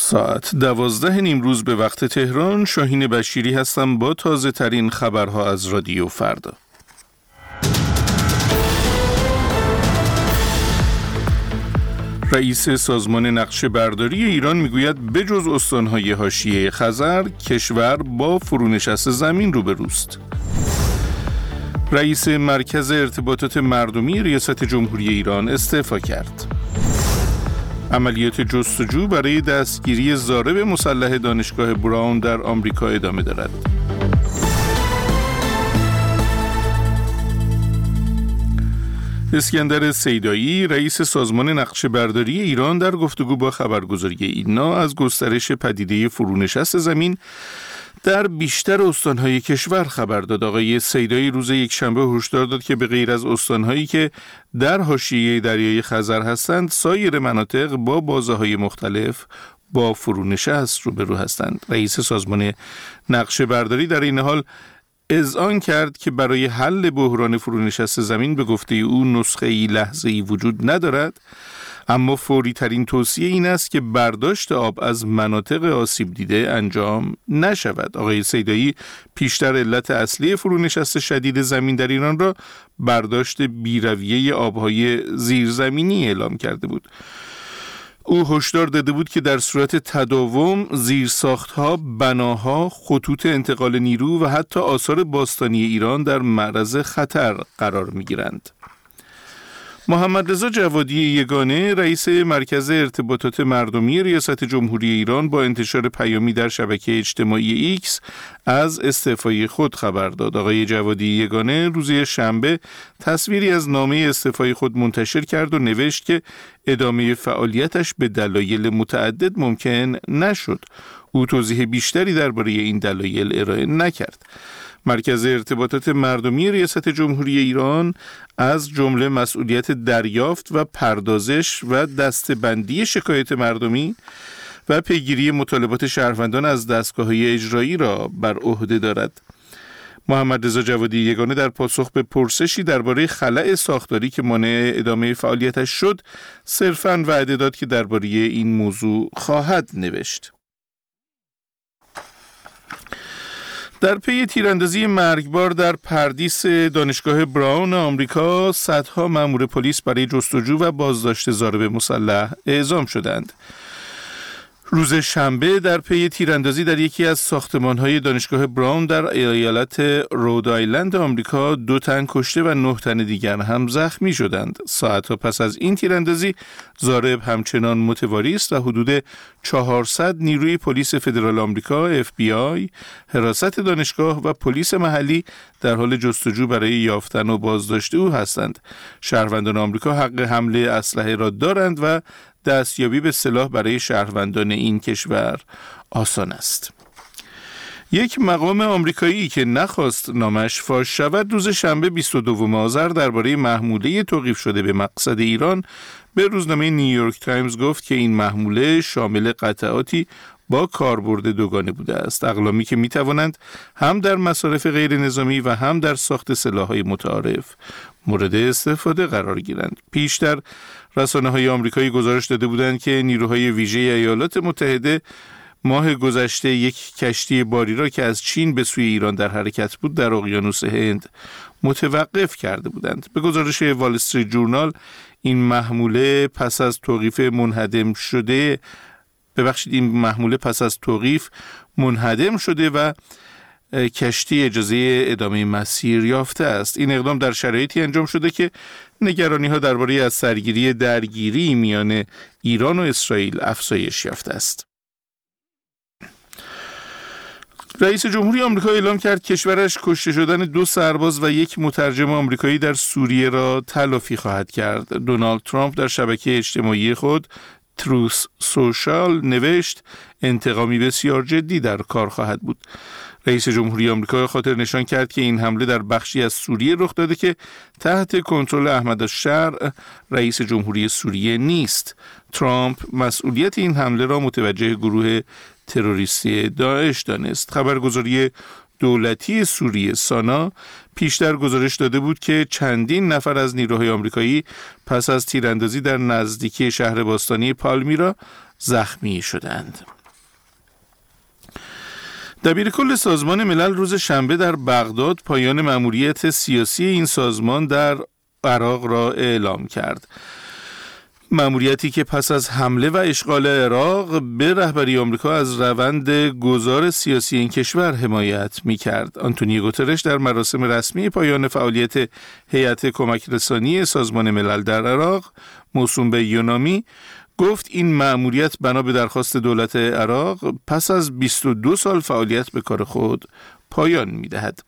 ساعت 12 نیمروز به وقت تهران. شاهین بشیری هستم با تازه ترین خبرها از رادیو فردا. رئیس سازمان نقشه برداری ایران میگوید بجز استانهای حاشیه خزر، کشور با فرونشست زمین روبروست. رئیس مرکز ارتباطات مردمی ریاست جمهوری ایران استعفا کرد. عملیات جستجو برای دستگیری ضارب مسلح دانشگاه براون در آمریکا ادامه دارد. اسکندر سیدایی، رئیس سازمان نقشه برداری ایران، در گفتگو با خبرگزاری اینا از گسترش پدیده فرونشست زمین در بیشتر استانهای کشور خبر داد. آقای سیدایی روز یکشنبه هشدار داد که به غیر از استانهایی که در حاشیه دریای خزر هستند، سایر مناطق با بازه‌های مختلف با فرونشست روبرو هستند. رئیس سازمان نقشه برداری در این حال اذعان کرد که برای حل بحران فرونشست زمین به گفته او نسخه‌ای لحظه‌ای وجود ندارد، اما فوری ترین توصیه این است که برداشت آب از مناطق آسیب دیده انجام نشود. آقای سیدایی پیشتر علت اصلی فرونشست شدید زمین در ایران را برداشت بی‌رویه آبهای زیرزمینی اعلام کرده بود. او هشدار داده بود که در صورت تداوم زیرساختها، بناها، خطوط انتقال نیرو و حتی آثار باستانی ایران در معرض خطر قرار می‌گیرند. محمد رضا جوادی یگانه، رئیس مرکز ارتباطات مردمی ریاست جمهوری ایران، با انتشار پیامی در شبکه اجتماعی ایکس از استعفای خود خبر داد. آقای جوادی یگانه روز شنبه تصویری از نامه استعفای خود منتشر کرد و نوشت که ادامه فعالیتش به دلایل متعدد ممکن نشد. او توضیح بیشتری درباره این دلایل ارائه نکرد. مرکز ارتباطات مردمی ریاست جمهوری ایران از جمله مسئولیت دریافت و پردازش و دسته‌بندی شکایت مردمی و پیگیری مطالبات شهروندان از دستگاه‌های اجرایی را بر عهده دارد. محمد رضا جوادی یگانه در پاسخ به پرسشی درباره خلأ ساختاری که مانع ادامه فعالیتش شد، صرفاً وعده داد که درباره این موضوع خواهد نوشت. در پی تیراندازی مرگبار در پردیس دانشگاه براون آمریکا، صدها مأمور پلیس برای جستجو و بازداشت ضارب مسلح اعزام شدند. روز شنبه در پی تیراندازی در یکی از ساختمان‌های دانشگاه براون در ایالت رود آیلند آمریکا 2 تن کشته و 9 تن دیگر هم زخمی شدند. ساعت‌ها پس از این تیراندازی ضارب همچنان متواری است و حدود 400 نیروی پلیس فدرال آمریکا FBI، حراست دانشگاه و پلیس محلی در حال جستجو برای یافتن و بازداشت او هستند. شهروندان آمریکا حق حمل اسلحه را دارند و دستیابی به سلاح برای شهروندان این کشور آسان است. یک مقام آمریکایی که نخواست نامش فاش شود، روز شنبه 22 آذر درباره محموله توقیف شده به مقصد ایران به روزنامه نیویورک تایمز گفت که این محموله شامل قطعاتی با کاربرد دوگانه بوده است، اقلامی که میتوانند هم در مصارف غیر نظامی و هم در ساخت سلاح‌های متعارف مورد استفاده قرار گیرند. پیشتر رسانه‌های آمریکایی گزارش داده بودند که نیروهای ویژه ایالات متحده ماه گذشته یک کشتی باری را که از چین به سوی ایران در حرکت بود در اقیانوس هند متوقف کرده بودند. به گزارش وال استریت جورنال، این محموله پس از توقیف منهدم شده و کشتی اجازه ادامه مسیر یافته است. این اقدام در شرایطی انجام شده که نگرانی‌ها درباره از سرگیری درگیری میان ایران و اسرائیل افزایش یافته است. رئیس جمهوری آمریکا اعلام کرد کشورش کشته شدن 2 سرباز و 1 مترجم آمریکایی در سوریه را تلافی خواهد کرد. دونالد ترامپ در شبکه اجتماعی خود تروث سوشال نوشت انتقامی بسیار جدی در کار خواهد بود. رئیس جمهوری آمریکا خاطر نشان کرد که این حمله در بخشی از سوریه رخ داده که تحت کنترل احمد الشرع رئیس جمهوری سوریه نیست. ترامپ مسئولیت این حمله را متوجه گروه تروریستی داعش دانست. خبرگزاری دولتی سوریه سانا پیشتر گزارش داده بود که چندین نفر از نیروهای آمریکایی پس از تیراندازی در نزدیکی شهر باستانی پالمیرا زخمی شدند. دبیرکل سازمان ملل روز شنبه در بغداد پایان مأموریت سیاسی این سازمان در عراق را اعلام کرد. مأموریتی که پس از حمله و اشغال عراق به رهبری آمریکا از روند گذار سیاسی این کشور حمایت می‌کرد. آنتونیو گوترش در مراسم رسمی پایان فعالیت هیئت کمک رسانی سازمان ملل در عراق موسوم به یونامی گفت این مأموریت بنا به درخواست دولت عراق پس از 22 سال فعالیت به کار خود پایان می‌دهد.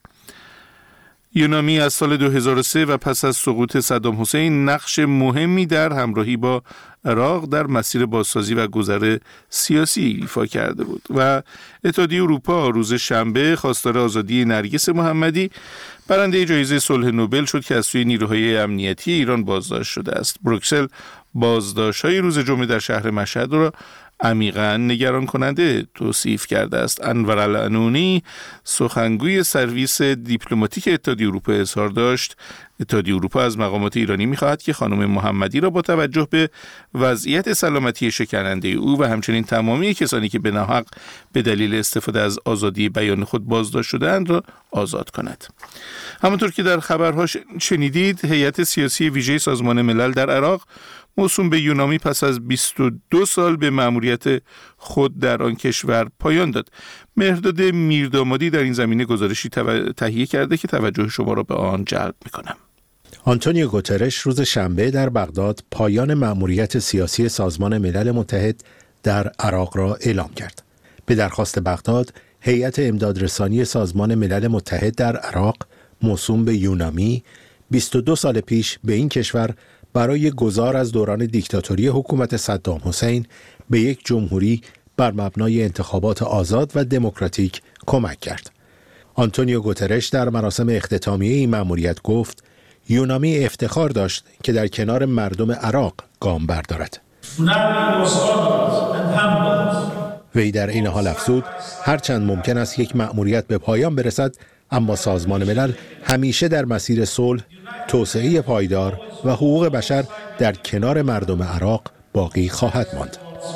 یونامی از سال 2003 و پس از سقوط صدام حسین نقش مهمی در همراهی با عراق در مسیر بازسازی و گذر سیاسی ایفا کرده بود و اتحادیه اروپا روز شنبه خواستار آزادی نرگس محمدی برنده جایزه صلح نوبل شد که از سوی نیروهای امنیتی ایران بازداشت شده است. بروکسل بازداشت‌های روز جمعه در شهر مشهد را عمیقاً نگران کننده توصیف کرده است. انور العنونی سخنگوی سرویس دیپلماتیک اتحادیه اروپا اظهار داشت اتحادیه اروپا از مقامات ایرانی می‌خواهد که خانم محمدی را با توجه به وضعیت سلامتی شکننده او و همچنین تمامی کسانی که به ناحق به دلیل استفاده از آزادی بیان خود بازداشت شده‌اند را آزاد کند. همانطور که در خبرها شنیدید، هیئت سیاسی ویژه سازمان ملل در عراق موسوم به یونامی پس از 22 سال به مأموریت خود در آن کشور پایان داد. مهرداد میردامادی در این زمینه گزارشی تهیه کرده که توجه شما را به آن جلب می‌کنم. آنتونیو گوترش روز شنبه در بغداد پایان مأموریت سیاسی سازمان ملل متحد در عراق را اعلام کرد. به درخواست بغداد، هیئت امدادرسانی سازمان ملل متحد در عراق موسوم به یونامی 22 سال پیش به این کشور برای گذار از دوران دیکتاتوری حکومت صدام حسین به یک جمهوری بر مبنای انتخابات آزاد و دموکراتیک کمک کرد. آنتونیو گوترش در مراسم اختتامیه این مأموریت گفت یونامی افتخار داشت که در کنار مردم عراق گام بردارد. وی در این حال افزود هرچند ممکن است یک مأموریت به پایان برسد، اما سازمان ملل همیشه در مسیر صلح، توسعه پایدار و حقوق بشر در کنار مردم عراق باقی خواهد ماند.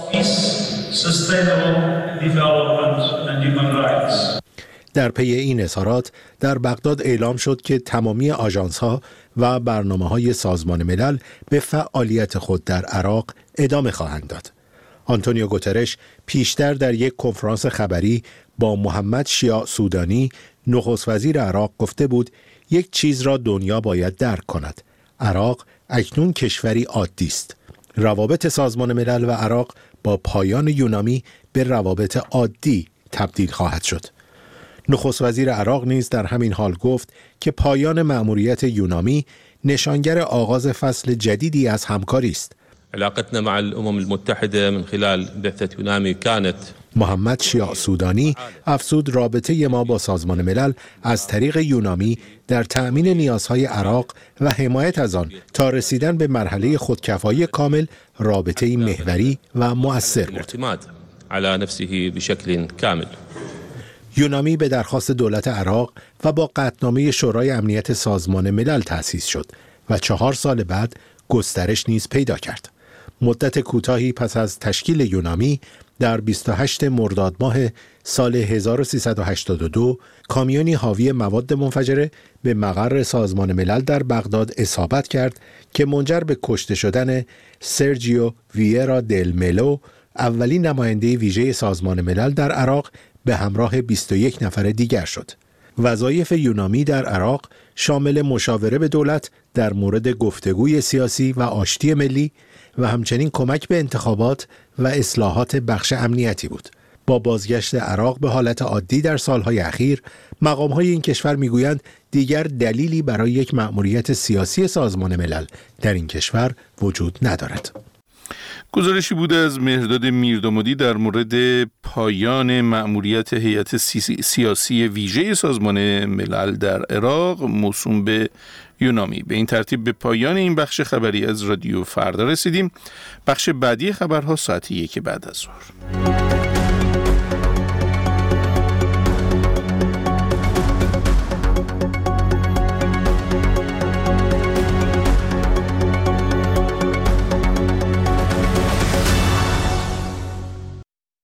در پی این اظهارات در بغداد اعلام شد که تمامی آژانس‌ها و برنامه‌های سازمان ملل به فعالیت خود در عراق ادامه خواهند داد. آنتونیو گوترش پیشتر در یک کنفرانس خبری با محمد شیاع سودانی نخست وزیر عراق گفته بود یک چیز را دنیا باید درک کند. عراق اکنون کشوری عادی است. روابط سازمان ملل و عراق با پایان یونامی به روابط عادی تبدیل خواهد شد. نخست وزیر عراق نیز در همین حال گفت که پایان مأموریت یونامی نشانگر آغاز فصل جدیدی از همکاری است. علاقتنا مع الأمم المتحدة من خلال بعثة يونامي كانت. محمد شیاع سودانی افزود رابطه ما با سازمان ملل از طریق یونامی در تأمین نیازهای عراق و حمایت از آن تا رسیدن به مرحله خودکفایی کامل رابطه محوری و مؤثر بود. اعتماد على نفسه بشكل كامل. یونامی به درخواست دولت عراق و با قطعنامه شورای امنیت سازمان ملل تأسیس شد و 4 سال بعد گسترش نیز پیدا کرد. مدت کوتاهی پس از تشکیل یونامی در 28 مرداد ماه سال 1382 کامیونی حاوی مواد منفجره به مقر سازمان ملل در بغداد اصابت کرد که منجر به کشته شدن سرجیو ویرا دل ملو، اولین نماینده ویژه سازمان ملل در عراق به همراه 21 نفر دیگر شد. وظایف یونامی در عراق شامل مشاوره به دولت در مورد گفتگوی سیاسی و آشتی ملی و همچنین کمک به انتخابات و اصلاحات بخش امنیتی بود. با بازگشت عراق به حالت عادی در سالهای اخیر، مقام‌های این کشور می‌گویند دیگر دلیلی برای یک مأموریت سیاسی سازمان ملل در این کشور وجود ندارد. گزارشی بوده از مهرداد میردامادی در مورد پایان مأموریت هیئت سیاسی ویژه سازمان ملل در عراق موسوم به یونامی. به این ترتیب به پایان این بخش خبری از رادیو فردا رسیدیم. بخش بعدی خبرها ساعت 1 بعد از ظهر.